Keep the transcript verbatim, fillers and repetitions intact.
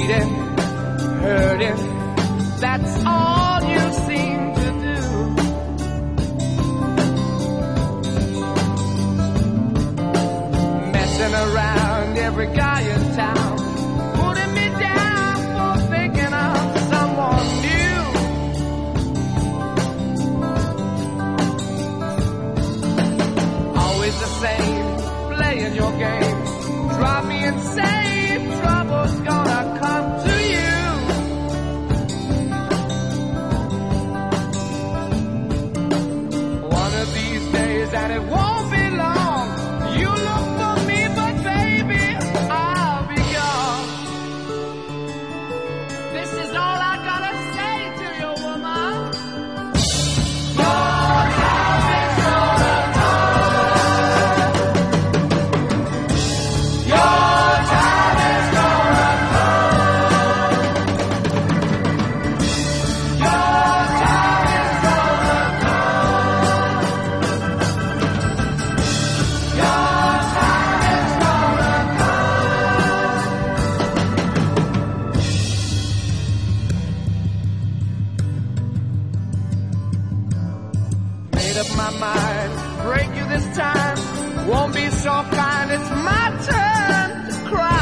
bleeding, hurting, that's all you seem to do. Messing around every guy in town, putting me down for thinking of someone new. Always the same, playing your game, drive me insane, trouble's gonna come to you. One of these days, and it won't be long, you look for me, but baby, I'll be gone. This is all I gotta say to you, woman. Your time is gonna come. Your time is gonna come. Your time is gonna come. Your time is gonna come. Made up my mind, break you this time. Won't be so kind, it's my turn to cry.